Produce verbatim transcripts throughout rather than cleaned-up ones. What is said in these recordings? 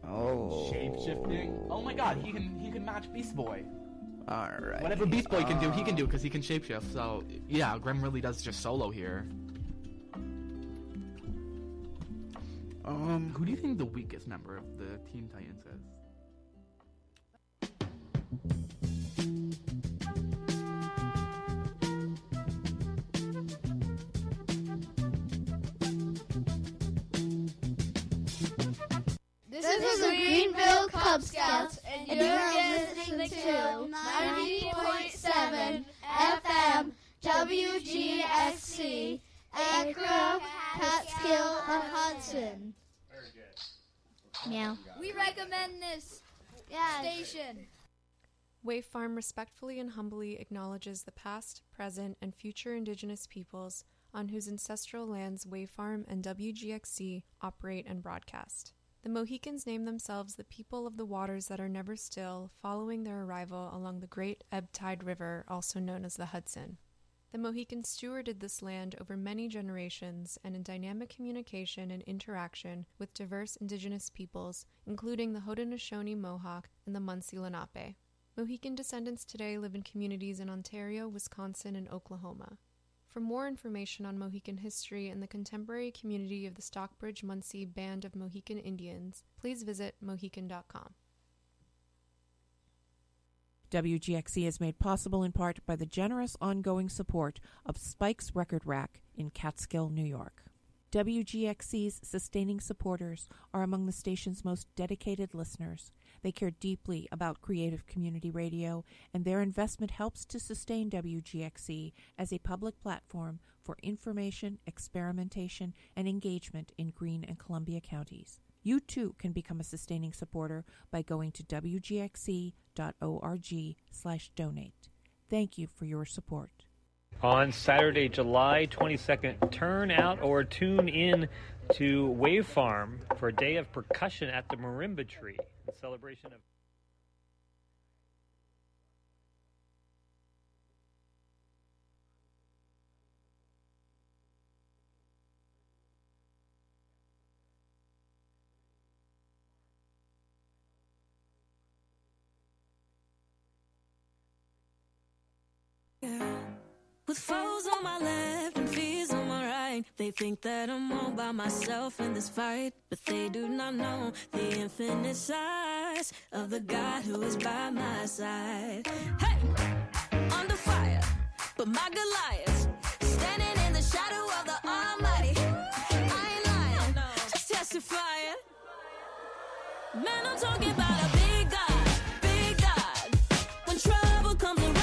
Oh. Shape-shifting. Oh my god, he can he can match Beast Boy. Alright. Whatever Beast Boy can do, he can do, because he can shapeshift. So, yeah, Grim really does just solo here. Um, Who do you think the weakest member of the Teen Titans is? This is the Greenville Cub Scouts, and you're listening to ninety point seven F M W G X C, Acra, Catskill, and Hudson. Very good. Meow. We recommend this Yeah. station. Wave Farm respectfully and humbly acknowledges the past, present, and future Indigenous peoples on whose ancestral lands Wave Farm and W G X C operate and broadcast. The Mohicans name themselves the people of the waters that are never still, following their arrival along the great ebb tide river, also known as the Hudson. The Mohicans stewarded this land over many generations and in dynamic communication and interaction with diverse Indigenous peoples, including the Haudenosaunee Mohawk and the Munsee Lenape. Mohican descendants today live in communities in Ontario, Wisconsin, and Oklahoma. For more information on Mohican history and the contemporary community of the Stockbridge-Munsee Band of Mohican Indians, please visit mohican dot com. W G X C is made possible in part by the generous ongoing support of Spike's Record Rack in Catskill, New York. W G X C's sustaining supporters are among the station's most dedicated listeners. They care deeply about creative community radio, and their investment helps to sustain W G X C as a public platform for information, experimentation, and engagement in Greene and Columbia counties. You too can become a sustaining supporter by going to w g x c dot org slash donate. Thank you for your support. On Saturday, July twenty-second, turn out or tune in to Wave Farm for a day of percussion at the Marimba Tree in celebration of... With foes on my left and fears on my right, they think that I'm all by myself in this fight, but they do not know the infinite size of the God who is by my side. Hey, under fire, but my Goliath standing in the shadow of the Almighty. I ain't lying, just testifying. Man, I'm talking about a big God, big God. When trouble comes around,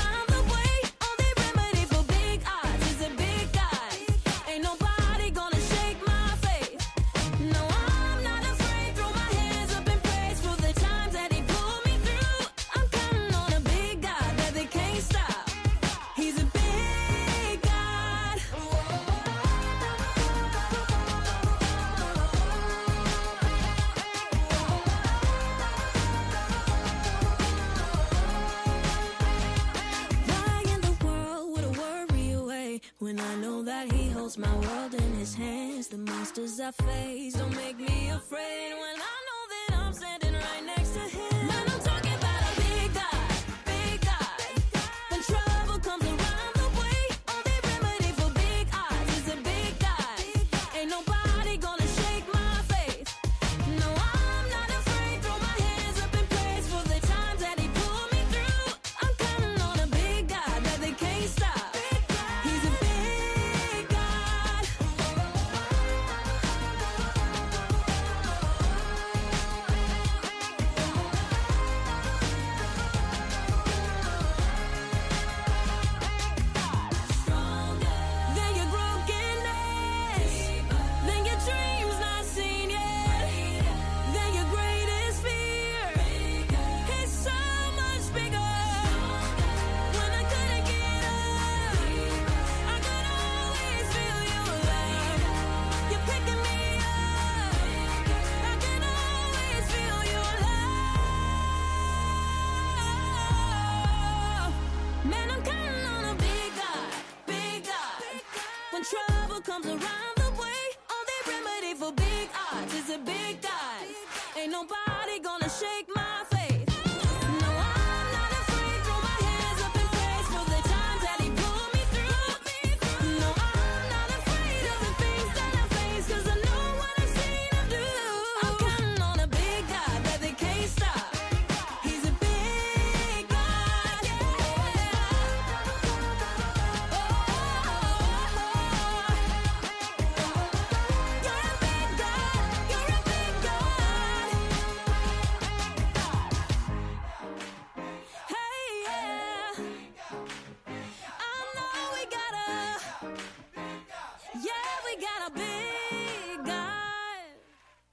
when I know that he holds my world in his hands. The monsters I face don't make me afraid when I know that I'm standing right next to him. Man, I'm talking about a big God, big God. When trouble comes around the way, only remedy for big odds is a big God. Ain't nobody gonna shake my faith. No, I'm not afraid. Throw my hands up in praise for the times that he pulled me through. I'm counting on a big God that they can't stop. Trouble comes around the way, only remedy for big odds is a big God. Ain't nobody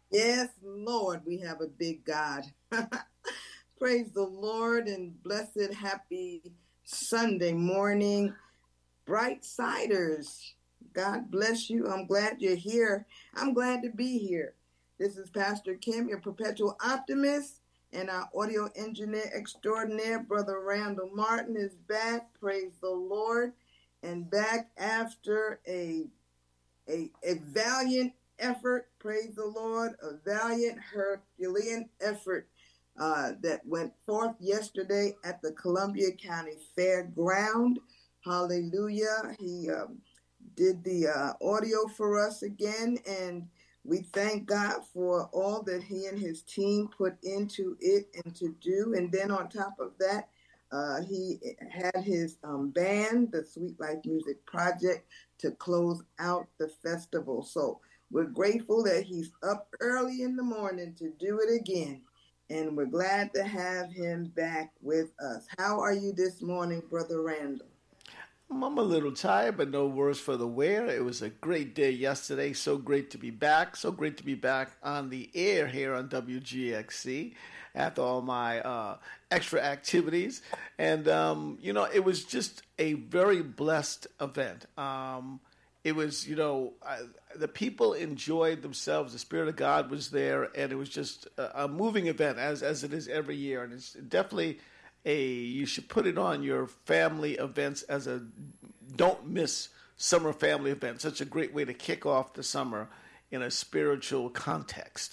Yes, Lord, we have a big God. Praise the Lord and blessed happy Sunday morning, Bright Siders. God bless you. I'm glad you're here. I'm glad to be here. This is Pastor Kim, your perpetual optimist, and our audio engineer extraordinaire, Brother Randall Martin, is back. Praise the Lord. And back after a, a, a valiant effort, praise the Lord, a valiant Herculean effort uh, that went forth yesterday at the Columbia County Fairground. Hallelujah. He um, did the uh, audio for us again, and we thank God for all that he and his team put into it and to do. And then on top of that, uh, he had his um, band, the Sweet Life Music Project, to close out the festival. So we're grateful that he's up early in the morning to do it again. And we're glad to have him back with us. How are you this morning, Brother Randall? I'm a little tired, but no worse for the wear. It was a great day yesterday. So great to be back. So great to be back on the air here on W G X C after all my uh, extra activities. And, um, you know, it was just a very blessed event. Um, it was, you know, I, the people enjoyed themselves. The Spirit of God was there, and it was just a, a moving event, as as it is every year. And it's definitely a, you should put it on your family events as a don't miss summer family event. Such a great way to kick off the summer in a spiritual context.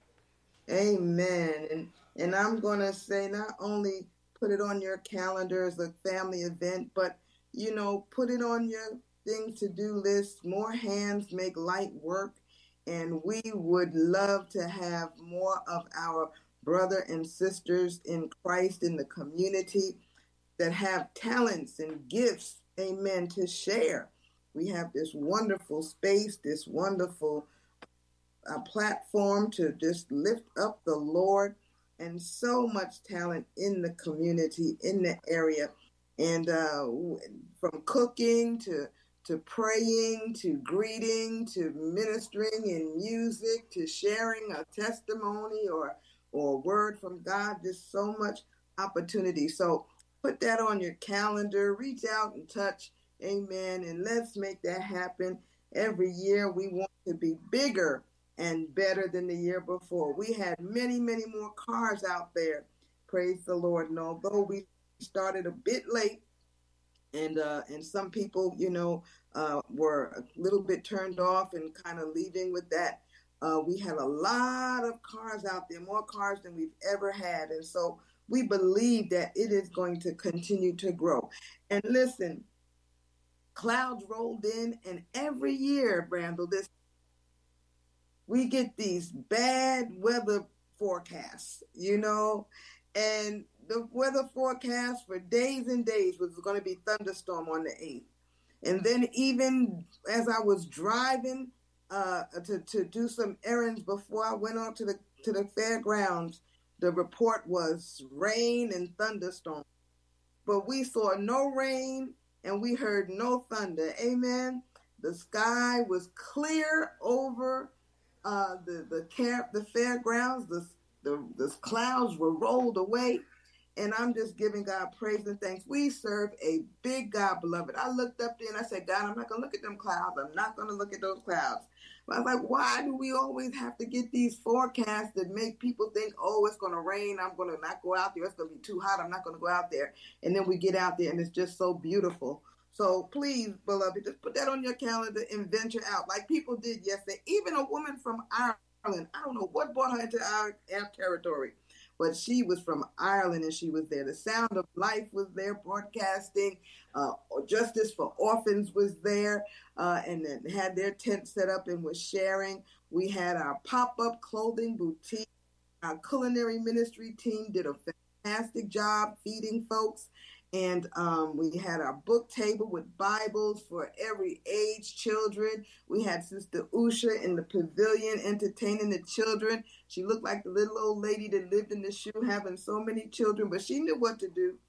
Amen. And and I'm going to say, not only put it on your calendar as a family event, but, you know, put it on your things to do list. More hands make light work. And we would love to have more of our brother and sisters in Christ in the community that have talents and gifts, amen, to share. We have this wonderful space, this wonderful uh, platform to just lift up the Lord, and so much talent in the community, in the area. And uh, from cooking to to praying, to greeting, to ministering in music, to sharing a testimony or or a word from God, just so much opportunity. So put that on your calendar, reach out and touch, amen, and let's make that happen. Every year we want to be bigger and better than the year before. We had many, many more cars out there, praise the Lord. And although we started a bit late, and uh, and some people, you know, uh, were a little bit turned off and kind of leaving with that, Uh, we had a lot of cars out there, more cars than we've ever had. And so we believe that it is going to continue to grow. And listen, clouds rolled in, and every year, Brandel, this we get these bad weather forecasts, you know, and the weather forecast for days and days was going to be thunderstorm on the eighth. And then even as I was driving Uh, to, to do some errands before I went on to the to the fairgrounds, the report was rain and thunderstorm. But we saw no rain and we heard no thunder. Amen. The sky was clear over uh, the the camp, the fairgrounds. The, the the clouds were rolled away, and I'm just giving God praise and thanks. We serve a big God, beloved. I looked up there and I said, God, I'm not going to look at them clouds. I'm not going to look at those clouds. But I was like, why do we always have to get these forecasts that make people think, oh, it's going to rain, I'm going to not go out there, it's going to be too hot, I'm not going to go out there. And then we get out there and it's just so beautiful. So please, beloved, just put that on your calendar and venture out like people did yesterday. Even a woman from Ireland, I don't know what brought her into our, our territory, but she was from Ireland and she was there. The Sound of Life was there broadcasting. Uh, Justice for Orphans was there uh, and then had their tent set up and was sharing. We had our pop-up clothing boutique. Our culinary ministry team did a fantastic job feeding folks. And um, we had our book table with Bibles for every age, children. We had Sister Usha in the pavilion entertaining the children. She looked like the little old lady that lived in the shoe having so many children, but she knew what to do.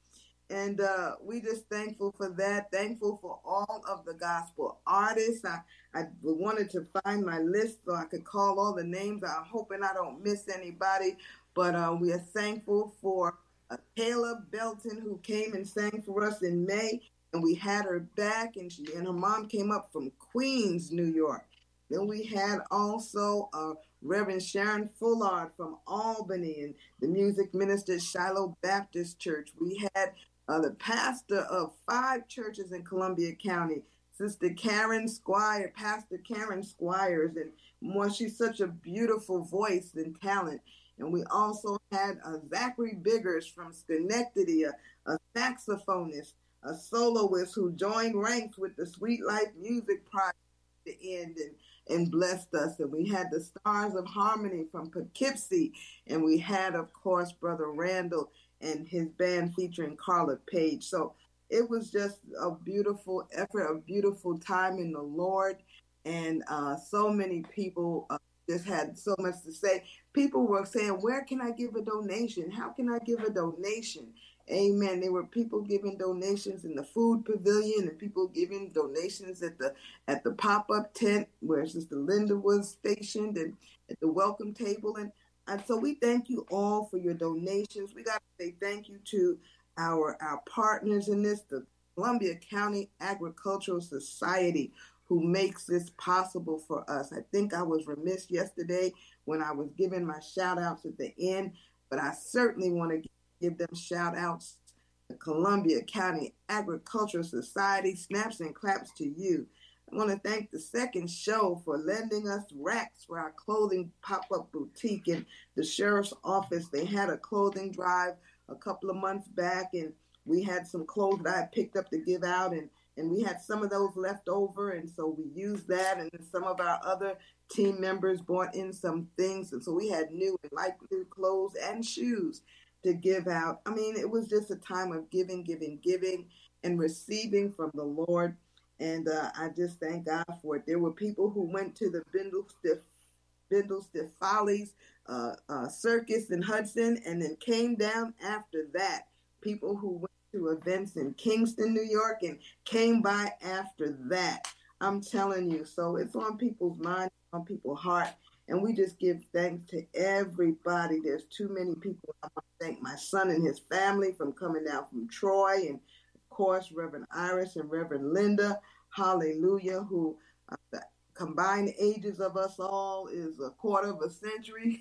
And uh, we just thankful for that. Thankful for all of the gospel artists. I, I wanted to find my list so I could call all the names. I'm hoping I don't miss anybody. But uh, we are thankful for uh, Kayla Belton, who came and sang for us in May. And we had her back, and she and her mom came up from Queens, New York. Then we had also uh, Reverend Sharon Fullard from Albany and the music minister at Shiloh Baptist Church. We had uh, the pastor of five churches in Columbia County, Sister Karen Squire, Pastor Karen Squires, and more. She's such a beautiful voice and talent. And we also had uh, Zachary Biggers from Schenectady, a, a saxophonist, a soloist who joined ranks with the Sweet Life Music Project at the end and, and blessed us. And we had the Stars of Harmony from Poughkeepsie. And we had, of course, Brother Randall and his band featuring Carla Page. So it was just a beautiful effort, a beautiful time in the Lord. And uh, so many people uh, just had so much to say. People were saying, where can I give a donation? How can I give a donation? Amen. There were people giving donations in the food pavilion and people giving donations at the at the pop-up tent where Sister Linda was stationed and at the welcome table. And, and so we thank you all for your donations. We got to say thank you to our, our partners in this, the Columbia County Agricultural Society, who makes this possible for us. I think I was remiss yesterday when I was giving my shout outs at the end, but I certainly want to give them shout outs. The Columbia County Agricultural Society, snaps and claps to you. I want to thank the Second Show for lending us racks for our clothing pop-up boutique in the sheriff's office. They had a clothing drive a couple of months back, and we had some clothes that I had picked up to give out, and, and we had some of those left over, and so we used that, and then some of our other team members brought in some things, and so we had new and light blue clothes and shoes to give out. I mean, it was just a time of giving, giving, giving, and receiving from the Lord. And uh, I just thank God for it. There were people who went to the Bindlestiff, Bindlestiff Follies uh, uh, Circus in Hudson and then came down after that. People who went to events in Kingston, New York, and came by after that. I'm telling you. So it's on people's mind, on people's heart. And we just give thanks to everybody. There's too many people. I want to thank my son and his family from coming down from Troy. And, of course, Reverend Iris and Reverend Linda, hallelujah, who uh, the combined ages of us all is a quarter of a century.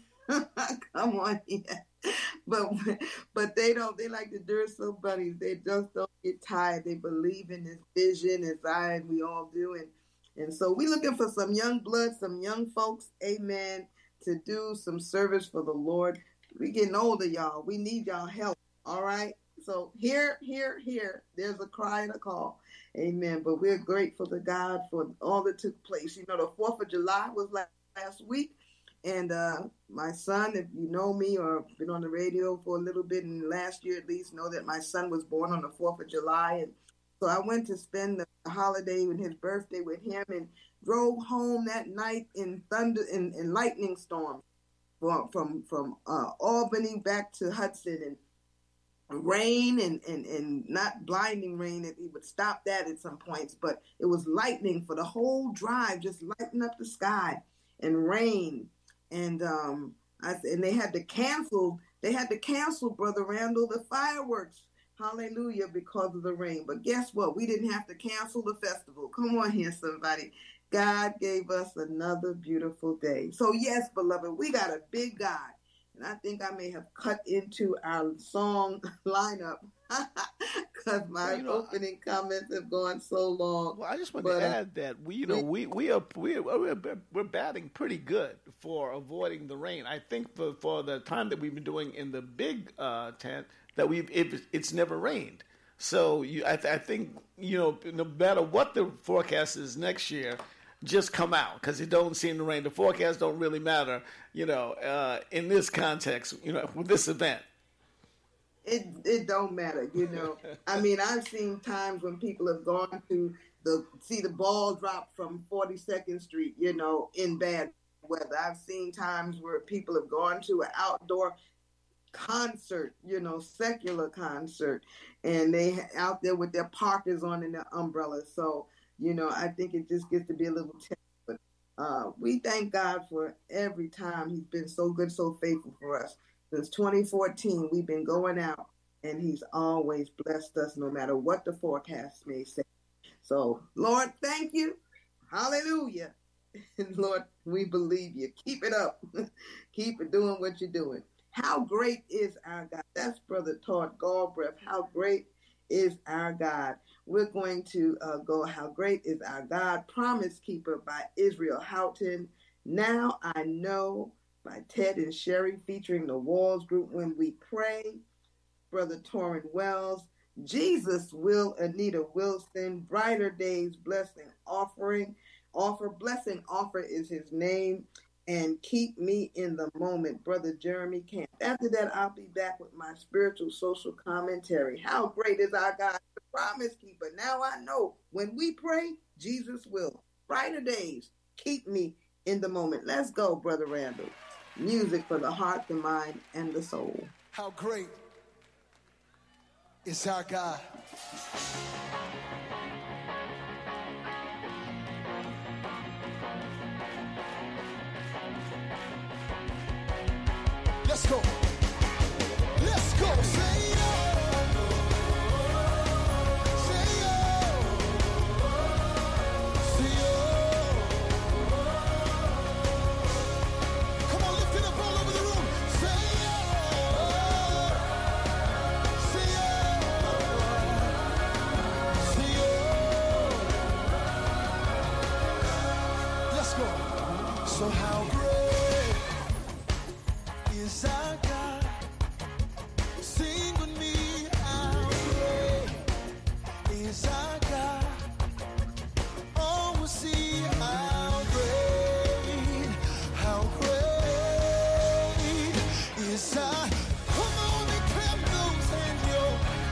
Come on here. But, but they don't, they like the Duracell buddies. They just don't get tired. They believe in this vision as I and we all do. And And so we're looking for some young blood, some young folks, amen, to do some service for the Lord. We're getting older, y'all. We need y'all help, all right? So here, here, here, there's a cry and a call, amen. But we're grateful to God for all that took place. You know, the fourth of July was last week, and uh, my son, if you know me or been on the radio for a little bit, and last year at least, know that my son was born on the fourth of July, and so I went to spend the holiday and his birthday with him and drove home that night in thunder and in, in lightning storm from from, from uh, Albany back to Hudson, and rain and, and, and not blinding rain. He would stop that at some points, but it was lightning for the whole drive, just lighting up the sky, and rain. And um, I, and they had to cancel, they had to cancel, Brother Randall, the fireworks. Hallelujah, because of the rain. But guess what? We didn't have to cancel the festival. Come on here, somebody. God gave us another beautiful day. So yes, beloved, we got a big God. And I think I may have cut into our song lineup because my well, you know, opening comments have gone so long. Well, I just want but, to add that we, you know, we we are we are, we're batting pretty good for avoiding the rain. I think for for the time that we've been doing in the big uh, tent, that we've it, it's never rained. So you, I, th- I think you know, no matter what the forecast is next year, just come out because it don't seem to rain. The forecasts don't really matter, you know, uh, in this context, you know, with this event. It it don't matter, you know. I mean, I've seen times when people have gone to the see the ball drop from forty-second Street, you know, in bad weather. I've seen times where people have gone to an outdoor concert, you know, secular concert, and they out there with their parkers on and their umbrellas. So, you know, I think it just gets to be a little tense. But uh, we thank God for every time. He's been so good, so faithful for us. Since twenty fourteen, we've been going out, and he's always blessed us no matter what the forecast may say. So, Lord, thank you. Hallelujah. And Lord, we believe you. Keep it up. Keep it doing what you're doing. How great is our God? That's Brother Todd Galbraith. How great is our God? We're going to uh, go, How Great is Our God? Promise Keeper by Israel Houghton. Now I Know by Ted and Sherry, featuring the Walls Group, When We Pray. Brother Torrin Wells. Jesus Will, Anita Wilson. Brighter Days, Blessing Offering. Offer, Blessing Offer is his name. And Keep Me in the Moment, Brother Jeremy Camp. After that, I'll be back with my spiritual social commentary. How great is our God, the promise keeper. Now I know when we pray, Jesus will. Brighter days, keep me in the moment. Let's go, Brother Randall. Music for the heart, the mind, and the soul. How great is our God. Let's go. Let's go. Say oh. Say oh. Say oh. Come on, lift it up all over the room. Say oh. Say oh. Say oh. Let's go. So how great is our God? Sing with me, how great is our God? Oh, we'll see how great, how great is our. Come on and clap those hands, yo.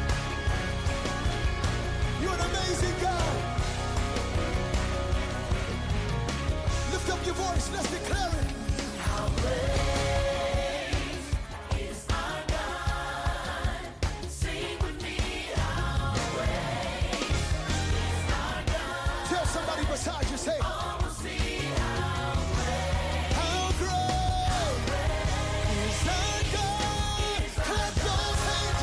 You're an amazing God. Lift up your voice, let's declare it. How great. Beside you, say, oh, we'll see how great, how great is our God. Clap those hands,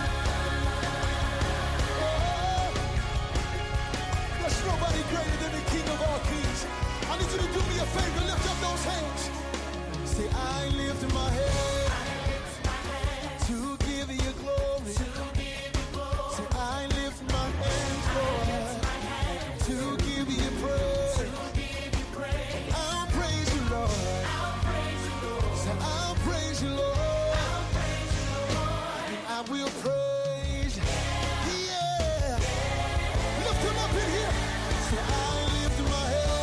oh. There's nobody greater than the King of all kings. I need you to do me a favor, lift up those hands. Say, I lift my head, to give you glory. Say, I lift my hands, Lord, to give you praise. I'll praise you, Lord. Say, I'll praise you, Lord. And I will praise you. Yeah. Lift him up in here. Say, I lift my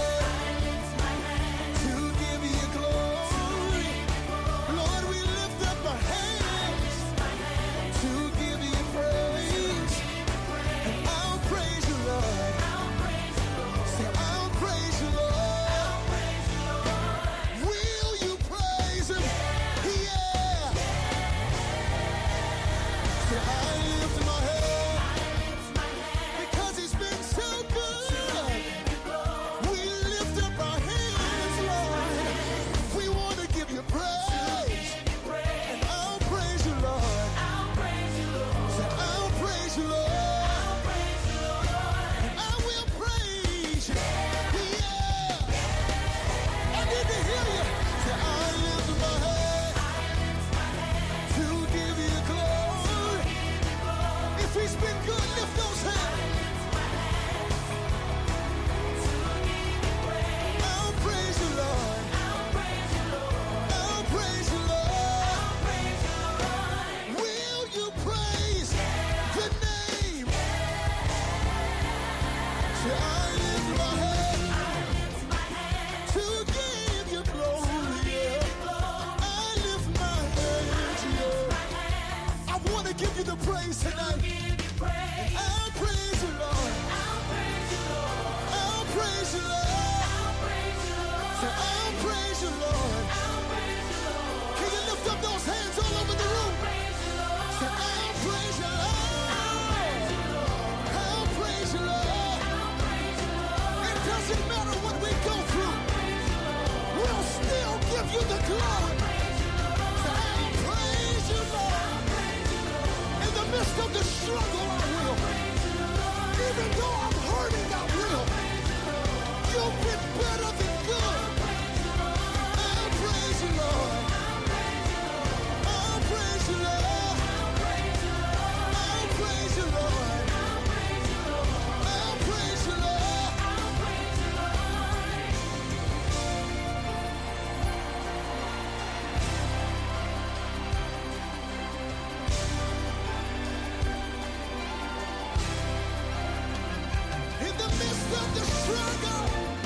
head to give you glory. Lord, we lift up our hands to give you praise. And I'll praise you, Lord. Say, I'll praise you, Lord. Will you praise him? Yeah. Say, I lift my head because he's been so good. We lift up our hands, Lord. We want to give you praise. And I'll praise you, Lord. Say, I'll praise you, Lord. And I will praise you. Yeah. I need to hear you. Say, I lift my head to give you glory. If he's been good, lift those hands. I'll praise you, Lord. I'll praise you, Lord. Will you praise the name? Say, I lift my head to give you glory. Yeah. I lift my hands, yeah. I want to give you the praise tonight. And I'll praise you, Lord. I'll praise you, Lord. Say, I'll praise you, Lord. Can you lift up those hands all over the room? struggle,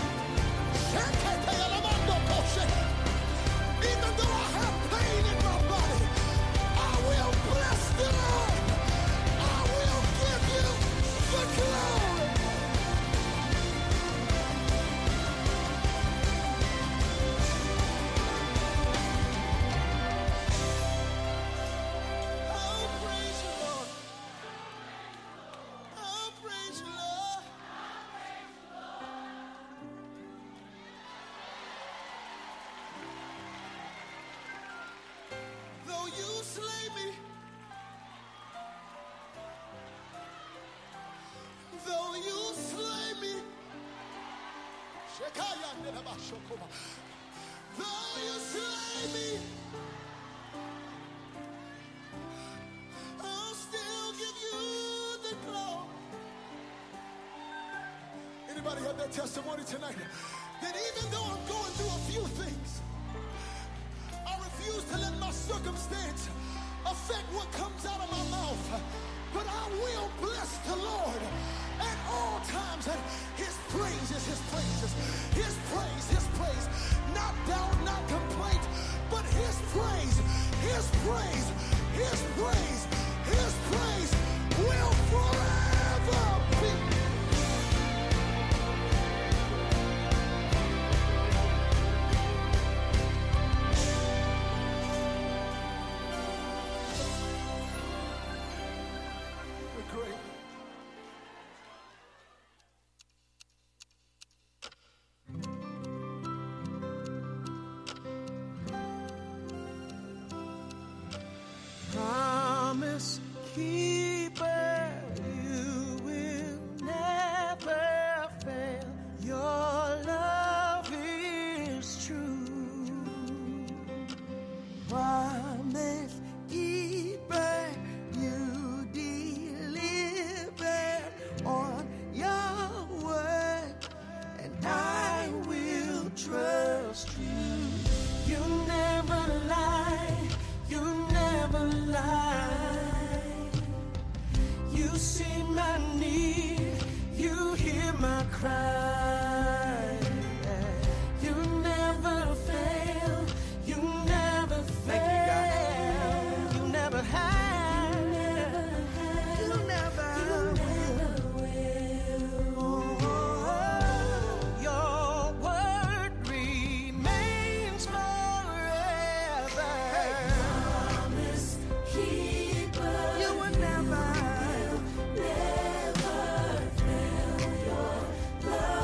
even though I have pain in my body, I will bless the Lord. I will give you the glory. I'll praise you, Lord. I'll praise you, Lord. Though you slay me, though you slay me, though you slay me, I'll still give you the glory. Anybody have that testimony tonight? That even though I'm going through a few things, I refuse to let my circumstance affect what comes out of my mouth. But I will bless the Lord at all times. And his praise is his praises. His praise, his praise. Not doubt, not complaint, but his praise, his praise, his praise, his praise will forever be. Great. Promise keeper, you will never fail. Your love is true. Promise keeper, you on your word, and I will trust you. You never lie, you never lie. You see my need, you hear my cry. You never fail, you never fail. You never have. Love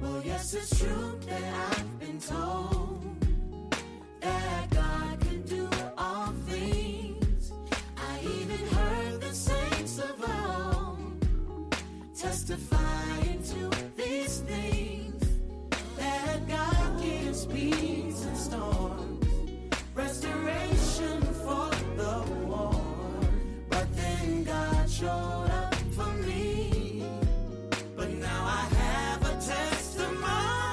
Well, yes, it's true that I've been told that God can do all things. I even heard the saints of old testifying to these things, that God gives peace and storms, restoration for the war. But then God showed up for me, but now I have a testimony.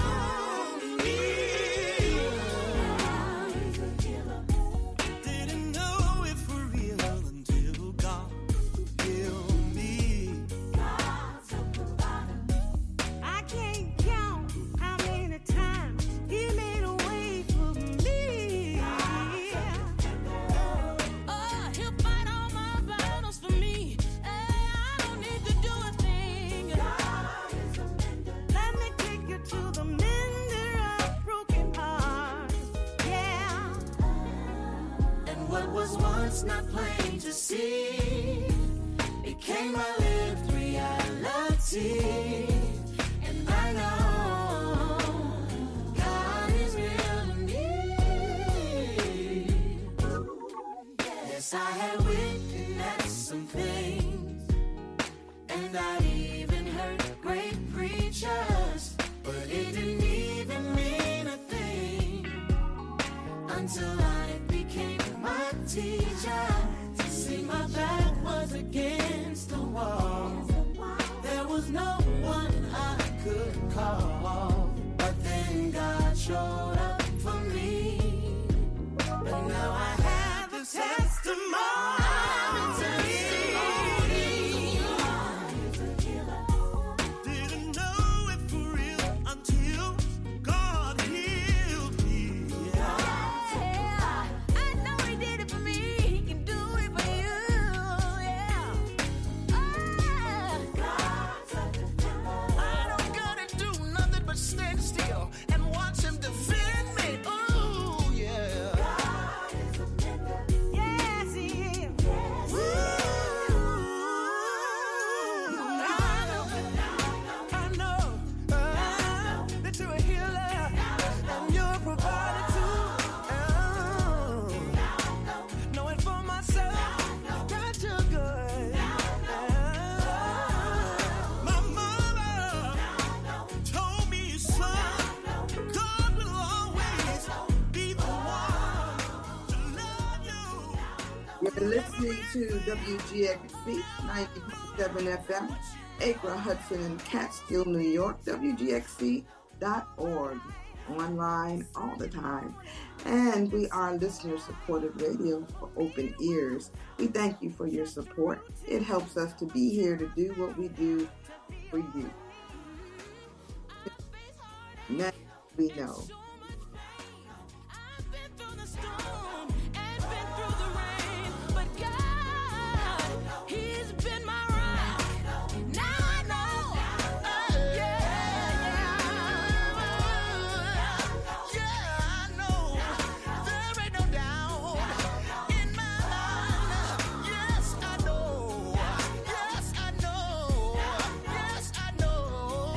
Didn't know it for real until God healed me. God's a provider. I can't count how many times He made a way for me. Oh, He'll fight all my battles for me. I don't need to do a thing. Let me take you to the mender of broken hearts. Yeah. And what was once not plain to see became my lived reality. And I know God is real to me. Yes, I had witnessed some things, and I even heard great preachers, but it didn't even mean a thing until life became my teacher. To see my back was against the wall. There was no one I could call, but then God showed up for me. But now I have a testimony. Didn't know it for real until God healed me. I know He did it for me. He can do it for you. Yeah. I don't gotta do nothing but stand still and watch Him defend me. Oh yeah. Yes, He is. Woo. I know, I know, I know that you're a healer and you're a provider too. Oh, know it for myself. God, you're good. My mother told me, son, God will always be the one to love you. You're listening to W G X C ninety point seven F M, Acre, Hudson, and Catskill, New York, W G X C dot org, online all the time. And we are listener-supported radio for open ears. We thank you for your support. It helps us to be here to do what we do for you. Now we know. I've been through the storm and been through the rain, but God, He's been my rock. Now I know. Oh, yeah, yeah. Yeah, I know. There ain't no doubt in my mind. Yes, I know. Yes, I know. Yes, I know.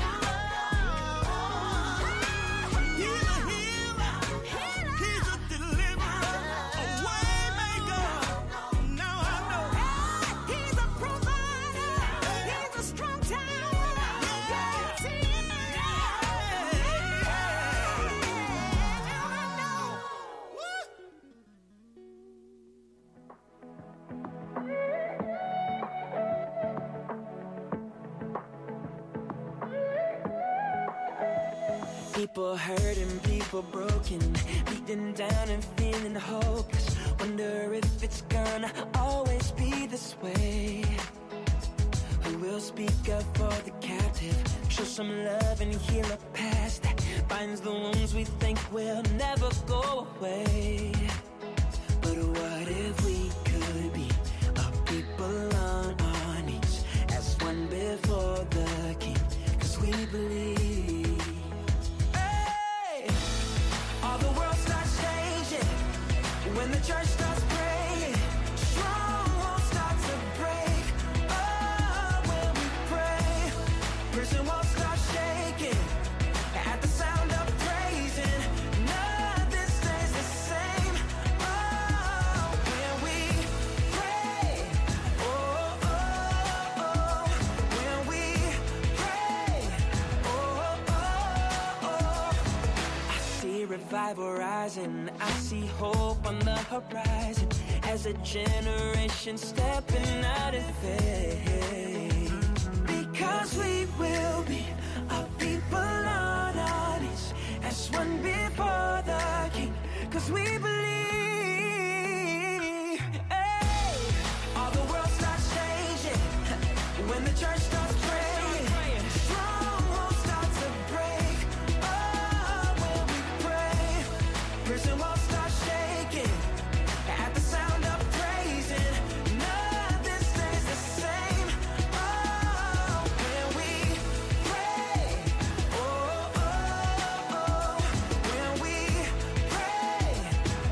He's a healer. He's a deliverer. A way maker. Now I know. He's a provider. He's a strong tower. Yes, He is. Now I know. Woo! People hurting, people broken, beaten down and feeling hopeless. Wonder if it's gonna always be this way. Who will speak up for the captive, show some love and heal a past that binds the wounds we think will never go away. But what if we could be a people on our knees as one before the King? 'Cause we believe. Hey! All the world starts changing when the church starts praying. Strongholds start to break. Oh, when we pray, prison walls start shaking revival rising. I see hope on the horizon as a generation stepping out in faith. Because we will be a people on our knees as one before the King. Cause we believe, hey, all the world starts changing when the church starts praying. Strongholds start to break. Oh, when we pray, prison walls start shaking at the sound of praising. Nothing stays the same. Oh, when we pray. Oh, oh, oh. When we pray. Oh,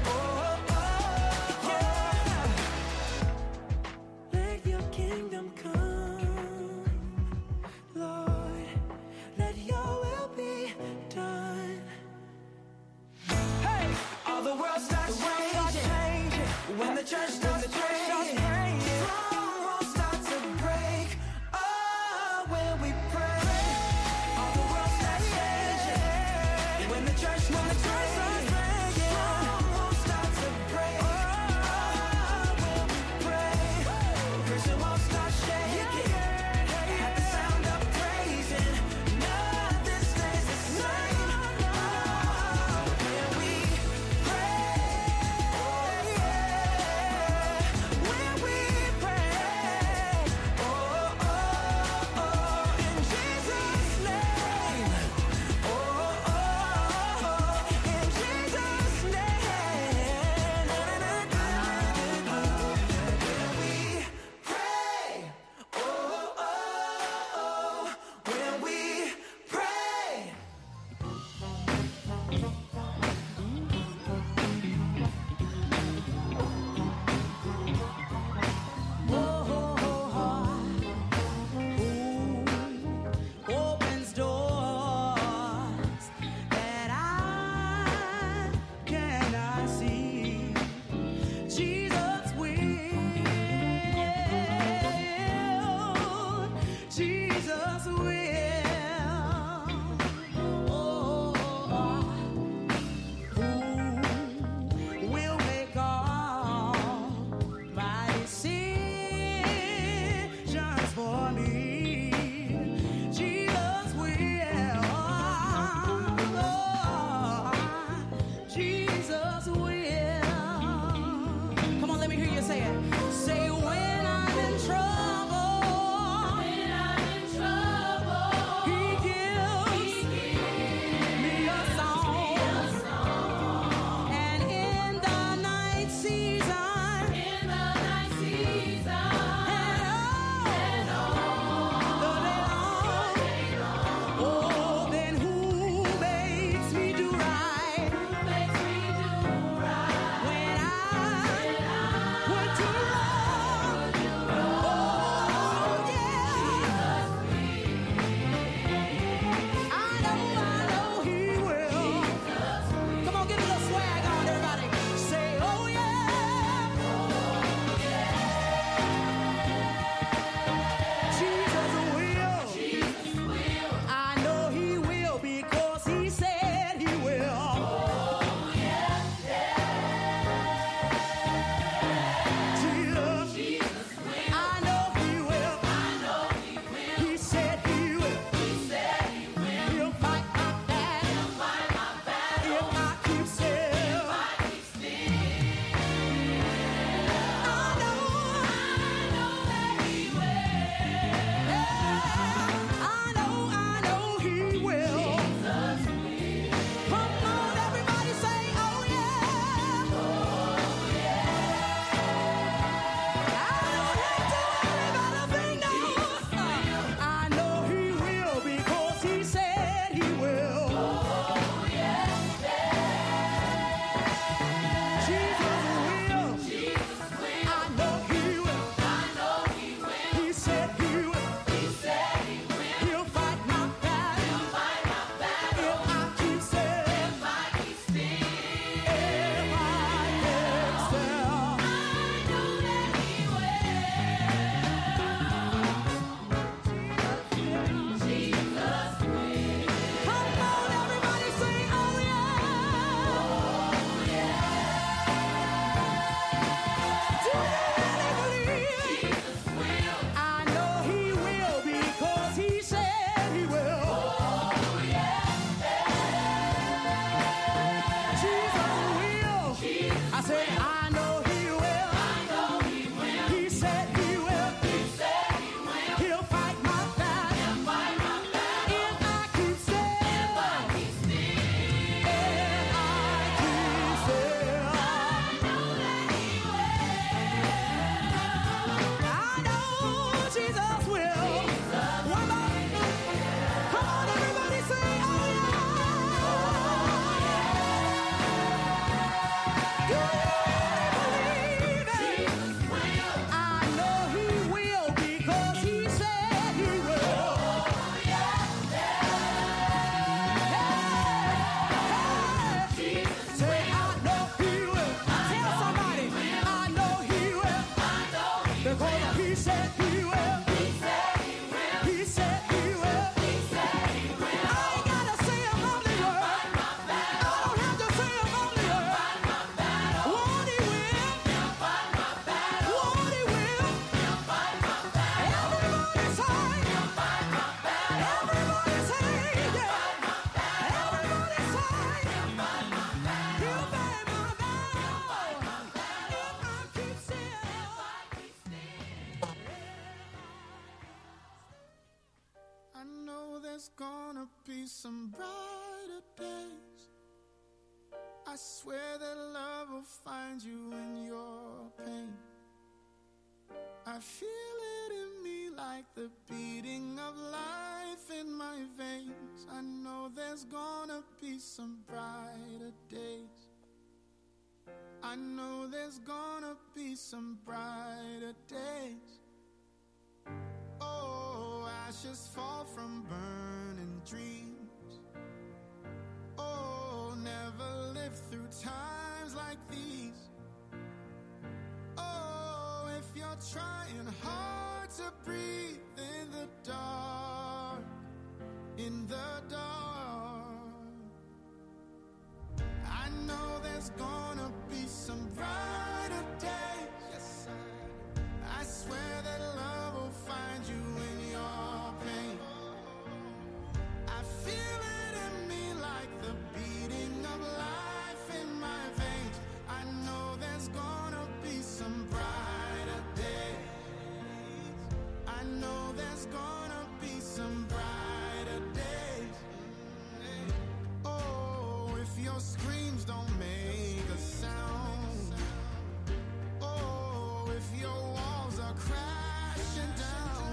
some brighter days. I swear that love will find you in your pain. I feel it in me like the beating of life in my veins. I know there's gonna be some brighter days. I know there's gonna be some brighter days. Oh, ashes fall from burning dreams. Oh, never lived through times like these. Oh, if you're trying hard to breathe in the dark, in the dark, I know there's gonna be some brighter days. Yes, I, I swear that love will find you in your pain. I feel it in me like the beating of life in my veins. I know there's gonna be some brighter days. I know there's gonna be some brighter days. Oh, if your screams don't make a sound. Oh, if your walls are crashing down.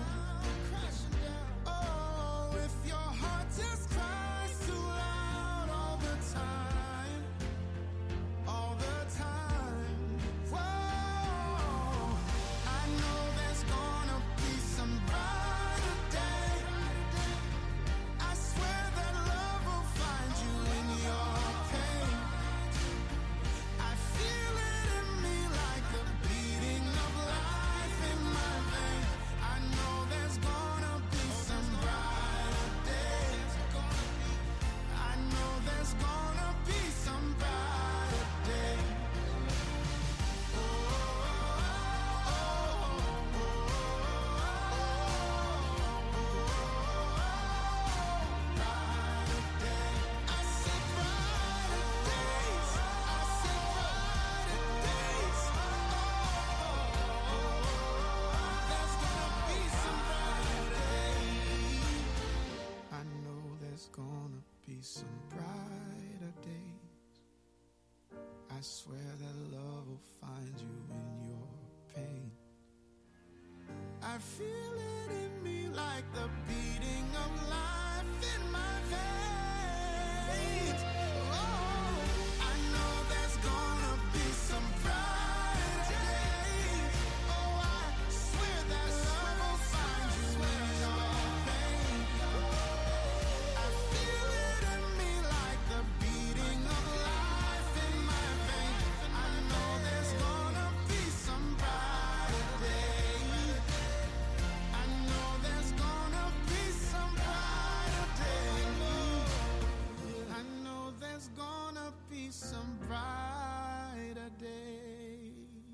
Oh, if your heart just cries too loud all the time. All the time. Whoa, I know there's gonna be some brighter day. I swear that love will find you in your pain. I feel it in me like the beating of life in my veins. I know there's gonna be some brighter days. I know there's gonna be some brighter days. Oh, oh, oh, brighter days. I said brighter days. I said brighter days. There's gonna be some brighter days. I know there's gonna be some brighter days. I swear that love will find you in your pain. I feel it in me like the beating of life in my veins. Oh, I know there's gonna be some brighter days. Oh, I swear that love will find you in your pain. I feel it in me like the beating of life in my veins. I know there's gonna be some brighter days. I know there's gonna be some brighter days. I know there's gonna be some brighter days.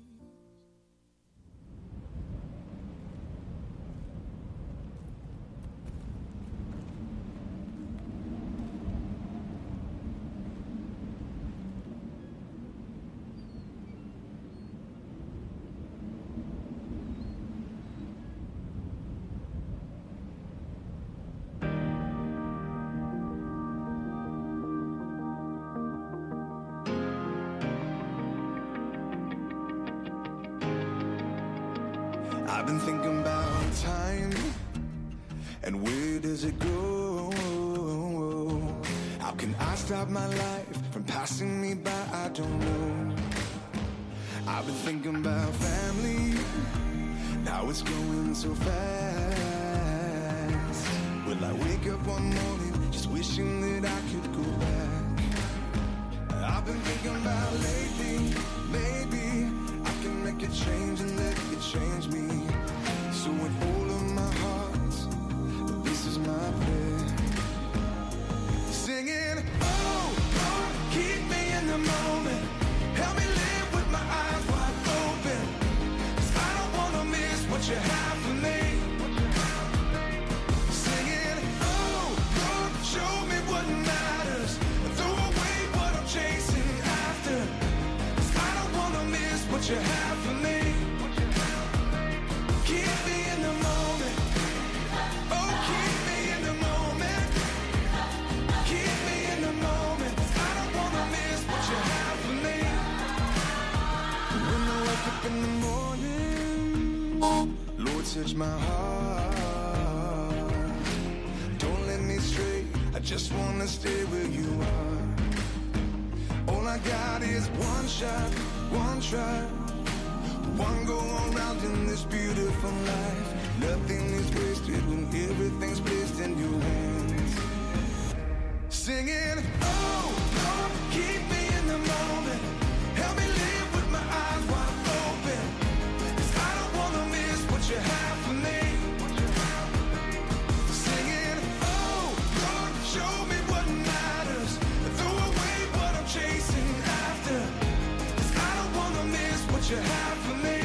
I've been thinking about time and where does it go? How can I stop my life from passing me by? I don't know. I've been thinking about family, now it's going so fast. Will I wake up one morning just wishing that I could go back? I've been thinking about lately, maybe I can make a change and let it change me. So with all of my heart, this is my prayer. Singing, oh, Lord, keep me in the moment. Help me live with my eyes wide open. 'Cause I don't wanna miss what you have for me. Singing, oh, Lord, show me what now. search my heart. Don't let me stray, I just wanna stay where you are. All I got is one shot, one try, one go around in this beautiful life. Nothing is wasted when everything's placed in your hands. Singing, oh Lord, keep me in the moment. Help me live with my eyes wide open, 'cause I don't wanna miss what you have for me. Singing, oh Lord, show me what matters, throw away what I'm chasing after, 'cause I don't wanna miss what you have for me.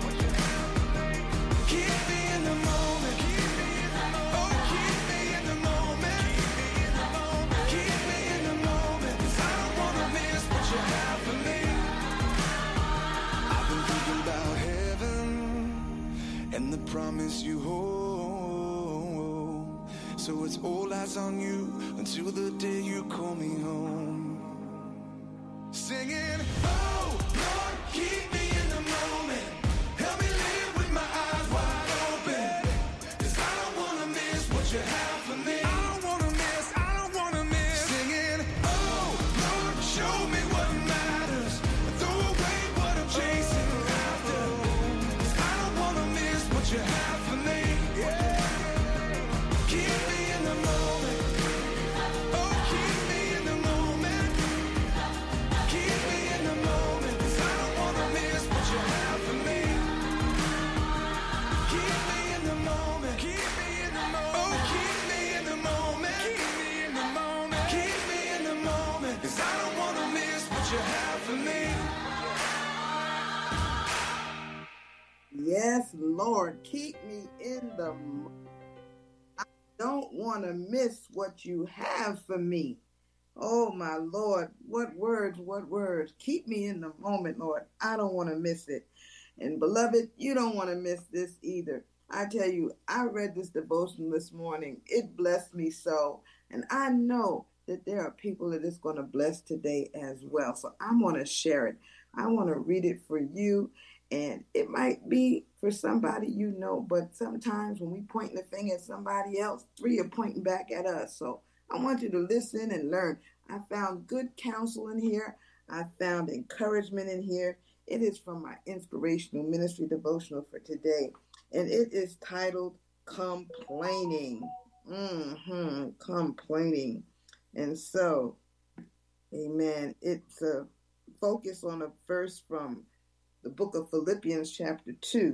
Keep me in the moment. Oh, keep me in the moment. Keep me in the moment, 'cause I don't wanna miss what you have for me. I've been thinking about heaven and the promise you hold. So it's all eyes on you until the day you call me home. Singing, oh Lord, keep me in the moment. Help me live with my eyes wide open, 'cause I don't wanna miss what you have for me. I don't wanna miss, I don't wanna miss. Singing, oh Lord, show me what matters, throw away what I'm chasing after, 'cause I don't wanna miss what you have for me. Yeah. Keep me in the moment. Oh, keep me in the moment. Keep me in the moment, 'cause I don't wanna miss what you have for me. Keep me in the moment. Keep me in the moment. Oh, keep me in the moment. Keep me in the moment. Keep me in the moment, 'cause I don't wanna miss what you have for me. Yes, Lord, keep me in the moment. I don't want to miss what you have for me. Oh, my Lord, what words, what words. Keep me in the moment, Lord. I don't want to miss it. And beloved, you don't want to miss this either. I tell you, I read this devotion this morning. It blessed me so. And I know that there are people that it's going to bless today as well. So I want to share it. I want to read it for you. And it might be for somebody you know, but sometimes when we point the finger at somebody else, three are pointing back at us. So I want you to listen and learn. I found good counsel in here. I found encouragement in here. It is from my inspirational ministry devotional for today. And it is titled Complaining. Mm-hmm. Complaining. And so, amen, it's a focus on a verse from the book of Philippians chapter two,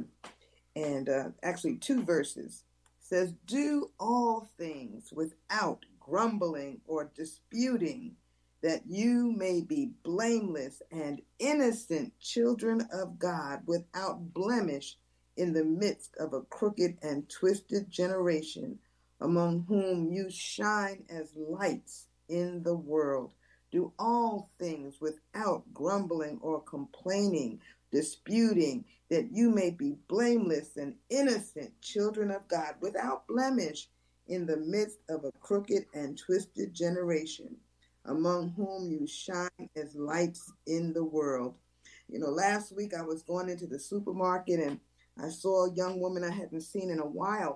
and uh, actually two verses. It says, do all things without grumbling or disputing, that you may be blameless and innocent children of God, without blemish in the midst of a crooked and twisted generation, among whom you shine as lights in the world. Do all things without grumbling or complaining, disputing, that you may be blameless and innocent children of God, without blemish in the midst of a crooked and twisted generation, among whom you shine as lights in the world. You know, last week I was going into the supermarket and I saw a young woman I hadn't seen in a while.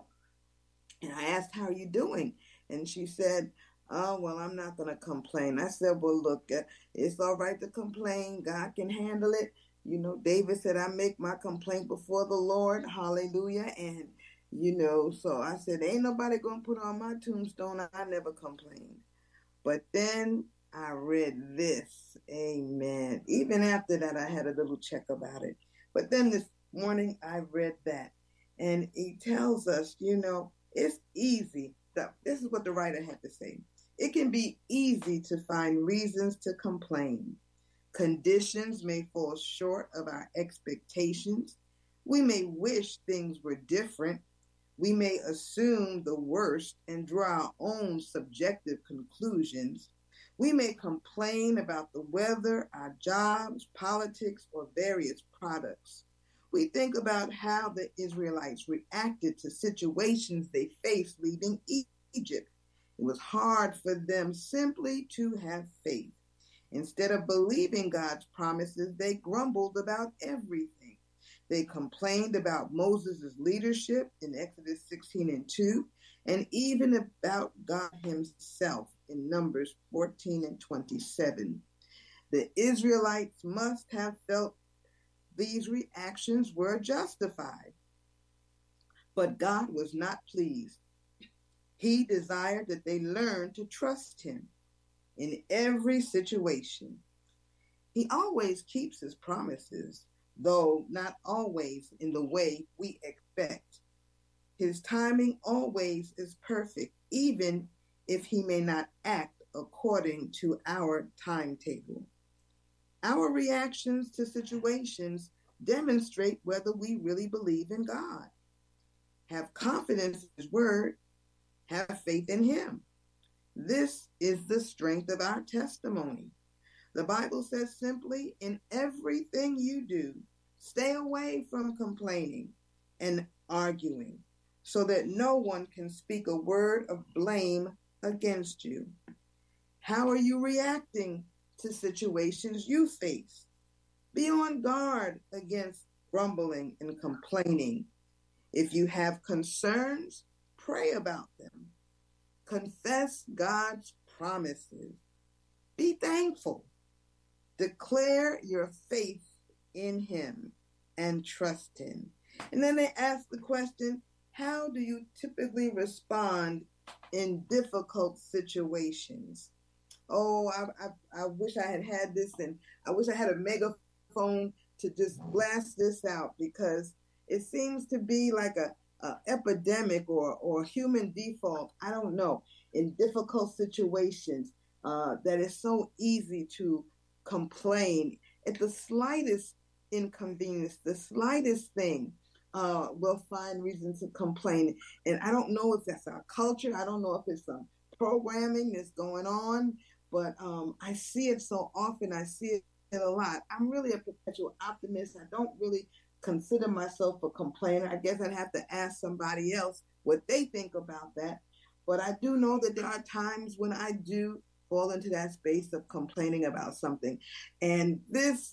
And I asked, how are you doing? And she said, oh, well, I'm not going to complain. I said, well, look, uh, it's all right to complain. God can handle it. You know, David said, I make my complaint before the Lord. Hallelujah. And, you know, so I said, ain't nobody going to put on my tombstone. I never complained. But then I read this. Amen. Even after that, I had a little check about it. But then this morning, I read that. And he tells us, you know, it's easy. This is what the writer had to say. It can be easy to find reasons to complain. Conditions may fall short of our expectations. We may wish things were different. We may assume the worst and draw our own subjective conclusions. We may complain about the weather, our jobs, politics, or various products. We think about how the Israelites reacted to situations they faced leaving Egypt. It was hard for them simply to have faith. Instead of believing God's promises, they grumbled about everything. They complained about Moses' leadership in Exodus sixteen and two, and even about God himself in Numbers fourteen and twenty-seven. The Israelites must have felt these reactions were justified. But God was not pleased. He desired that they learn to trust him in every situation. He always keeps his promises, though not always in the way we expect. His timing always is perfect, even if he may not act according to our timetable. Our reactions to situations demonstrate whether we really believe in God, have confidence in his word, have faith in him. This is the strength of our testimony. The Bible says simply, in everything you do, stay away from complaining and arguing, so that no one can speak a word of blame against you. How are you reacting to situations you face? Be on guard against grumbling and complaining. If you have concerns, pray about them. Confess God's promises. Be thankful. Declare your faith in him and trust him. And then they ask the question, how do you typically respond in difficult situations? Oh, I, I, I wish I had had this, and I wish I had a megaphone to just blast this out, because it seems to be like a, a epidemic or, or human default, I don't know, in difficult situations, uh, that it's so easy to complain at the slightest inconvenience, the slightest thing. Uh, we'll find reasons to complain. And I don't know if that's our culture. I don't know if it's some programming that's going on, but um, I see it so often. I see it a lot. I'm really a perpetual optimist. I don't really consider myself a complainer. I guess I'd have to ask somebody else what they think about that. But I do know that there are times when I do fall into that space of complaining about something. And this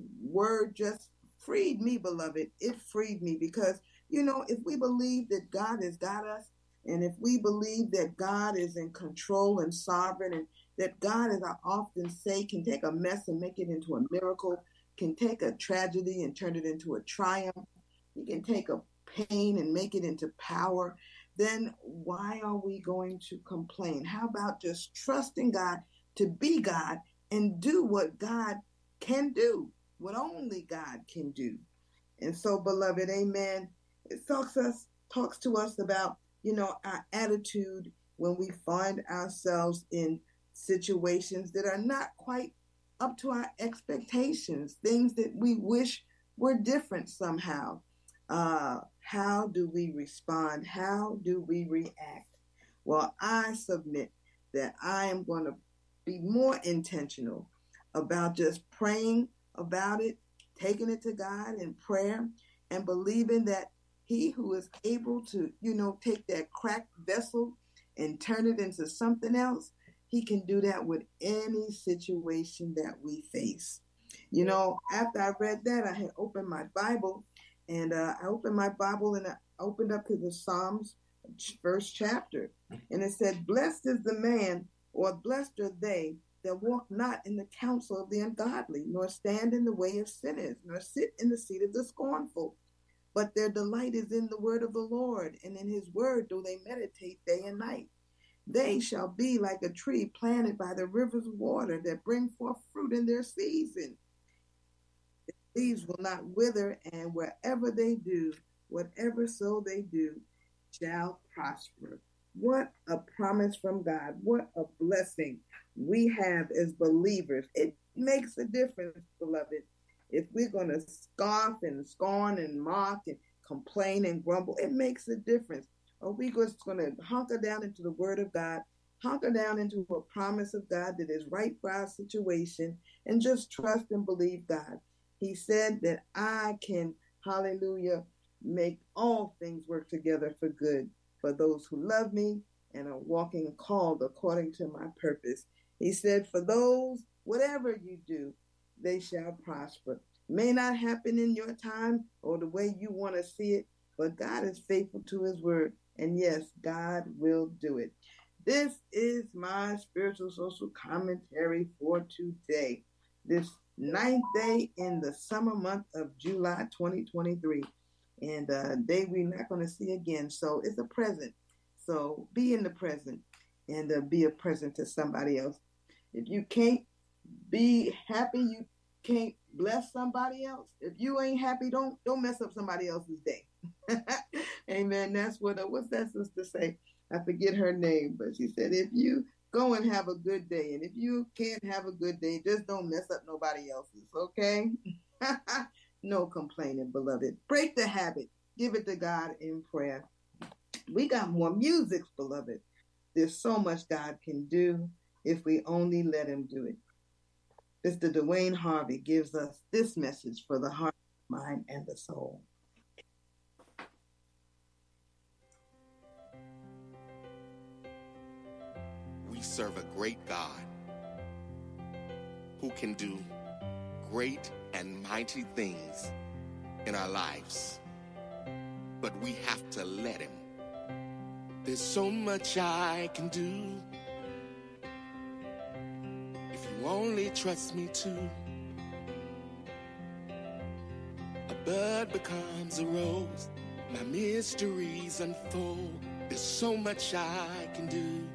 word just freed me, beloved. It freed me because, you know, if we believe that God has got us, and if we believe that God is in control and sovereign, and that God, as I often say, can take a mess and make it into a miracle, can take a tragedy and turn it into a triumph, he can take a pain and make it into power, then why are we going to complain? How about just trusting God to be God and do what God can do, what only God can do? And so, beloved, amen, it talks us talks to us about, you know, our attitude when we find ourselves in situations that are not quite up to our expectations, things that we wish were different somehow. Uh, how do we respond? How do we react? Well, I submit that I am going to be more intentional about just praying about it, taking it to God in prayer, and believing that he who is able to, you know, take that cracked vessel and turn it into something else, he can do that with any situation that we face. You know, after I read that, I had opened my Bible, and uh, I opened my Bible and I opened up to the Psalms first chapter. And it said, blessed is the man, or blessed are they that walk not in the counsel of the ungodly, nor stand in the way of sinners, nor sit in the seat of the scornful. But their delight is in the word of the Lord, and in his word do they meditate day and night. They shall be like a tree planted by the rivers of water that bring forth fruit in their season. Leaves will not wither, and wherever they do, whatever so they do, shall prosper. What a promise from God. What a blessing we have as believers. It makes a difference, beloved. If we're going to scoff and scorn and mock and complain and grumble, it makes a difference. Or we just going to hunker down into the word of God, hunker down into a promise of God that is right for our situation, and just trust and believe God. He said that I can, hallelujah, make all things work together for good for those who love me and are walking called according to my purpose. He said, for those, whatever you do, they shall prosper. May not happen in your time or the way you want to see it, but God is faithful to his word. And yes, God will do it. This is my spiritual social commentary for today, this ninth day in the summer month of July twenty twenty-three, and a day we're not going to see again. So it's a present. So be in the present and uh, be a present to somebody else. If you can't be happy, you can't bless somebody else. If you ain't happy, don't don't mess up somebody else's day. Amen. That's what, uh, what's that sister say? I forget her name, but she said, if you go and have a good day, and if you can't have a good day, just don't mess up nobody else's, okay? No complaining, beloved. Break the habit. Give it to God in prayer. We got more music, beloved. There's so much God can do if we only let him do it. Mister Dwayne Harvey gives us this message for the heart, mind, and the soul. We serve a great God who can do great and mighty things in our lives, but we have to let him. There's so much I can do if you only trust me to. A bud becomes a rose, my mysteries unfold. There's so much I can do.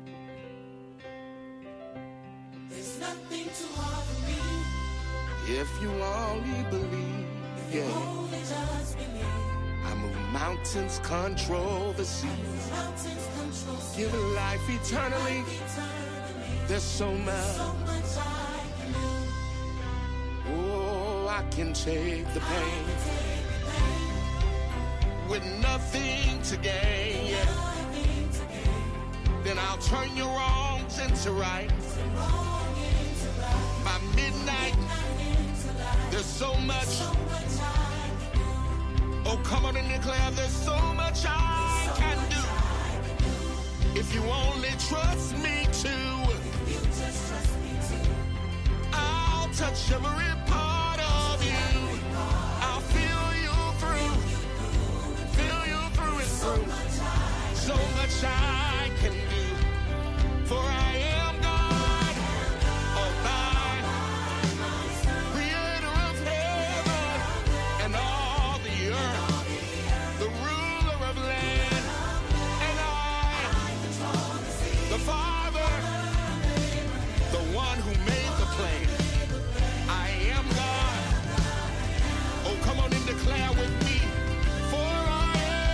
There's nothing too hard for me. If you only believe, If yeah. you only just believe. I move mountains, control the seas. Mountains control seas. Give life eternally. Life eternally. There's so much. So much I can do. Oh, I can take the I pain can take the pain. with nothing to gain. Yeah. Nothing to gain. Then I'll turn your wrongs into right. Wrong into right. By midnight, Into life. there's so much. So much I can do. Oh, come on and declare there's so much I So can much do. I can do. If you only trust me to, If you just trust me to. I'll touch every part of you. I'll feel you through, feel you through and So through. much I So much I can do, for I am God, all by, creator of heaven and all the earth, the ruler of land, and I, the Father, the one who made the plan. I am God. Oh, come on and declare with me, for I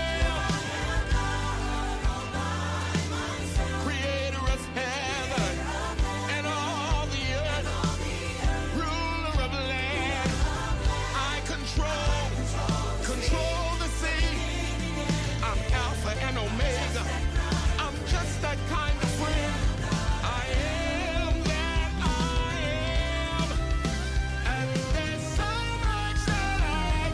am creator of heaven and all the earth, ruler of land. I control, control the sea. I'm Alpha and Omega. I'm just that kind of friend. I am that I am. And there's so much that I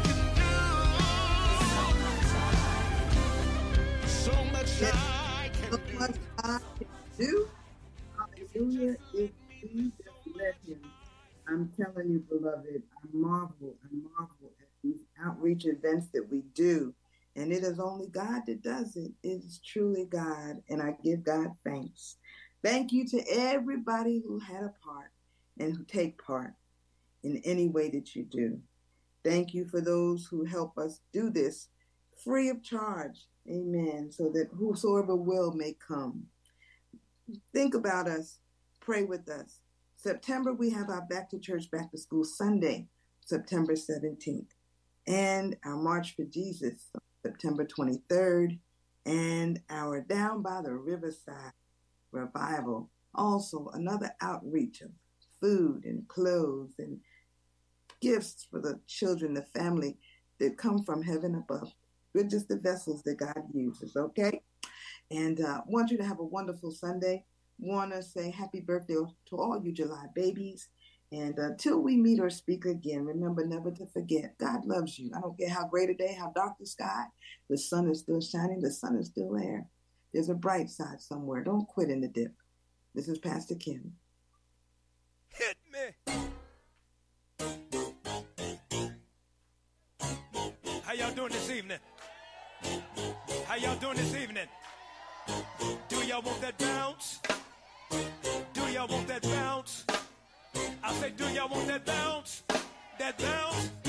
can do. So much I can So do. much I can do. Hallelujah. If we just let him. I'm telling you, beloved, I marvel, I marvel at these outreach events that we do. And it is only God that does it. It is truly God. And I give God thanks. Thank you to everybody who had a part and who take part in any way that you do. Thank you for those who help us do this free of charge. Amen. So that whosoever will may come. Think about us. Pray with us. September, we have our Back to Church, Back to School Sunday, September seventeenth. And our March for Jesus, September twenty-third. And our Down by the Riverside revival. Also, another outreach of food and clothes and gifts for the children, the family that come from heaven above. We're just the vessels that God uses, okay? And uh, want you to have a wonderful Sunday. Want to say happy birthday to all you July babies. And until we meet or speak again, remember never to forget, God loves you. I don't care how great a day, how dark the sky, the sun is still shining, the sun is still there. There's a bright side somewhere. Don't quit in the dip. This is Pastor Kim. Hit me. y'all doing this evening? How y'all doing this evening? Do y'all want that bounce? Do y'all want that bounce? I say, do y'all want that bounce? That bounce?